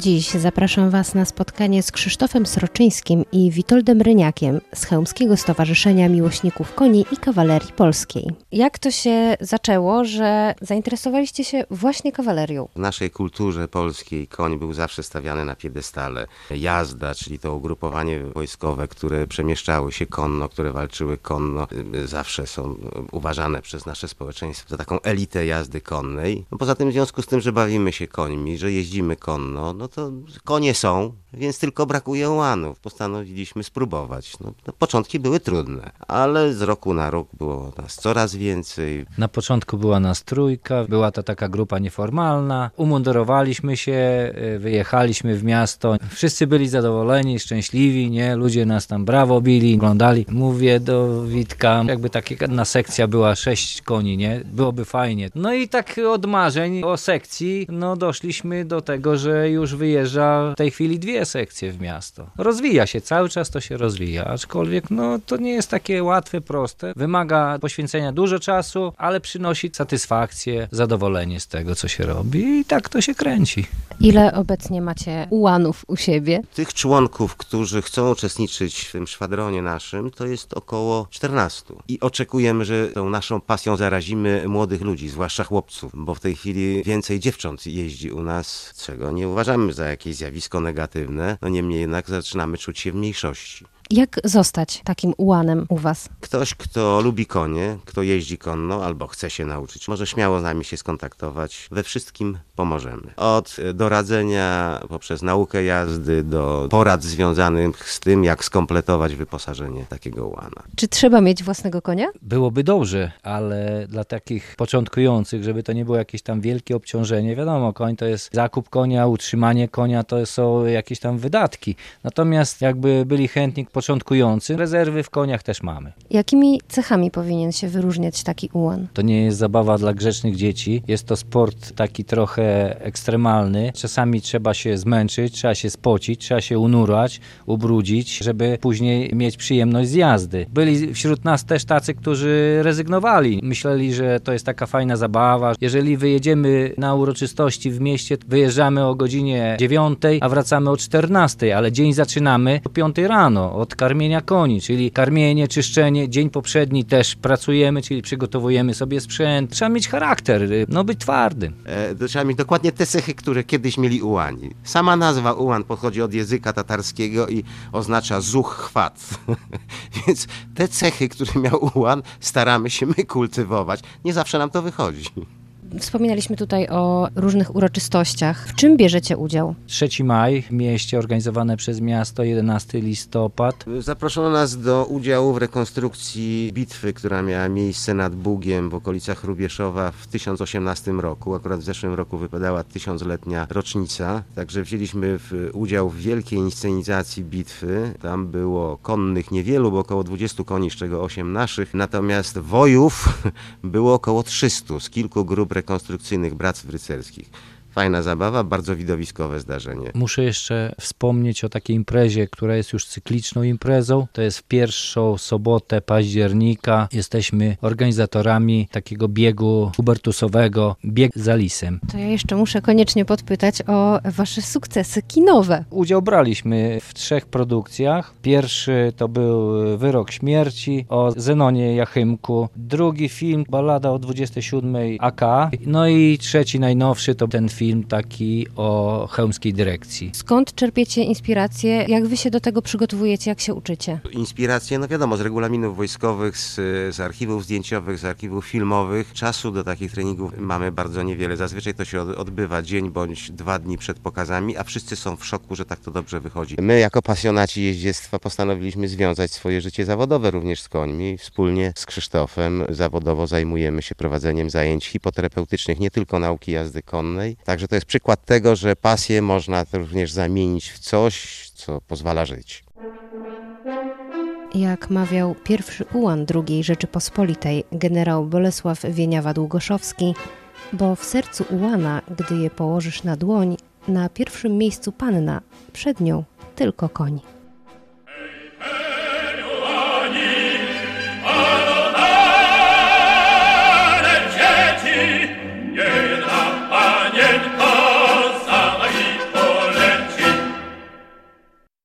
Dziś zapraszam Was na spotkanie z Krzysztofem Sroczyńskim i Witoldem Ryniakiem z Chełmskiego Stowarzyszenia Miłośników Koni i Kawalerii Polskiej. Jak to się zaczęło, że zainteresowaliście się właśnie kawalerią? W naszej kulturze polskiej koń był zawsze stawiany na piedestale. Jazda, czyli to ugrupowanie wojskowe, które przemieszczały się konno, które walczyły konno, zawsze są uważane przez nasze społeczeństwo za taką elitę jazdy konnej. Poza tym w związku z tym, że bawimy się końmi, że jeździmy konno, no to konie są, więc tylko brakuje ułanów. Postanowiliśmy spróbować. Początki były trudne, ale z roku na rok było nas coraz więcej. Na początku była nas trójka, była to taka grupa nieformalna. Umundurowaliśmy się, wyjechaliśmy w miasto. Wszyscy byli zadowoleni, szczęśliwi, nie? Ludzie nas tam brawo bili, oglądali. Mówię do Witka, jakby taka jedna sekcja była 6 koni, nie? Byłoby fajnie. No i tak od marzeń o sekcji, doszliśmy do tego, że już wyjeżdża w tej chwili 2 sekcje w miasto. Rozwija się, cały czas to się rozwija, aczkolwiek to nie jest takie łatwe, proste. Wymaga poświęcenia dużo czasu, ale przynosi satysfakcję, zadowolenie z tego, co się robi i tak to się kręci. Ile obecnie macie ułanów u siebie? Tych członków, którzy chcą uczestniczyć w tym szwadronie naszym, to jest około 14. I oczekujemy, że tą naszą pasją zarazimy młodych ludzi, zwłaszcza chłopców, bo w tej chwili więcej dziewcząt jeździ u nas, czego nie uważamy za jakieś zjawisko negatywne, niemniej jednak zaczynamy czuć się w mniejszości. Jak zostać takim ułanem u Was? Ktoś, kto lubi konie, kto jeździ konno albo chce się nauczyć, może śmiało z nami się skontaktować. We wszystkim pomożemy. Od doradzenia poprzez naukę jazdy do porad związanych z tym, jak skompletować wyposażenie takiego ułana. Czy trzeba mieć własnego konia? Byłoby dobrze, ale dla takich początkujących, żeby to nie było jakieś tam wielkie obciążenie. Wiadomo, koń to jest zakup konia, utrzymanie konia to są jakieś tam wydatki. Natomiast jakby byli chętni początkujący, rezerwy w koniach też mamy. Jakimi cechami powinien się wyróżniać taki ułan? To nie jest zabawa dla grzecznych dzieci. Jest to sport taki trochę ekstremalny. Czasami trzeba się zmęczyć, trzeba się spocić, trzeba się unurać, ubrudzić, żeby później mieć przyjemność z jazdy. Byli wśród nas też tacy, którzy rezygnowali. Myśleli, że to jest taka fajna zabawa. Jeżeli wyjedziemy na uroczystości w mieście, wyjeżdżamy o godzinie 9, a wracamy o 14, ale dzień zaczynamy o 5 rano, od karmienia koni, czyli karmienie, czyszczenie. Dzień poprzedni też pracujemy, czyli przygotowujemy sobie sprzęt. Trzeba mieć charakter, być twardym. Trzeba mieć dokładnie te cechy, które kiedyś mieli ułani. Sama nazwa ułan pochodzi od języka tatarskiego i oznacza zuchwat. Więc te cechy, które miał ułan, staramy się my kultywować. Nie zawsze nam to wychodzi. Wspominaliśmy tutaj o różnych uroczystościach. W czym bierzecie udział? 3 maj w mieście, organizowane przez miasto, 11 listopad. Zaproszono nas do udziału w rekonstrukcji bitwy, która miała miejsce nad Bugiem w okolicach Hrubieszowa w 1018 roku. Akurat w zeszłym roku wypadała 1000-letnia rocznica. Także wzięliśmy udział w wielkiej inscenizacji bitwy. Tam było konnych niewielu, bo około 20 koni, z czego 8 naszych. Natomiast wojów było około 300 z kilku grup rekonstrukcyjnych bractw rycerskich. Fajna zabawa, bardzo widowiskowe zdarzenie. Muszę jeszcze wspomnieć o takiej imprezie, która jest już cykliczną imprezą. To jest w pierwszą sobotę października. Jesteśmy organizatorami takiego biegu hubertusowego, bieg za lisem. To ja jeszcze muszę koniecznie podpytać o Wasze sukcesy kinowe. Udział braliśmy w 3 produkcjach. Pierwszy to był Wyrok śmierci o Zenonie Jachymku. Drugi film Ballada o 27 AK. No i trzeci, najnowszy to ten film taki o chełmskiej dyrekcji. Skąd czerpiecie inspirację? Jak Wy się do tego przygotowujecie? Jak się uczycie? Inspiracje, wiadomo, z regulaminów wojskowych, z archiwów zdjęciowych, z archiwów filmowych. Czasu do takich treningów mamy bardzo niewiele. Zazwyczaj to się odbywa dzień bądź 2 dni przed pokazami, a wszyscy są w szoku, że tak to dobrze wychodzi. My jako pasjonaci jeździectwa postanowiliśmy związać swoje życie zawodowe również z końmi. Wspólnie z Krzysztofem zawodowo zajmujemy się prowadzeniem zajęć hipoterapeutycznych, nie tylko nauki jazdy konnej. Także to jest przykład tego, że pasję można również zamienić w coś, co pozwala żyć. Jak mawiał pierwszy ułan II Rzeczypospolitej, generał Bolesław Wieniawa-Długoszowski, bo w sercu ułana, gdy je położysz na dłoń, na pierwszym miejscu panna, przed nią tylko koń.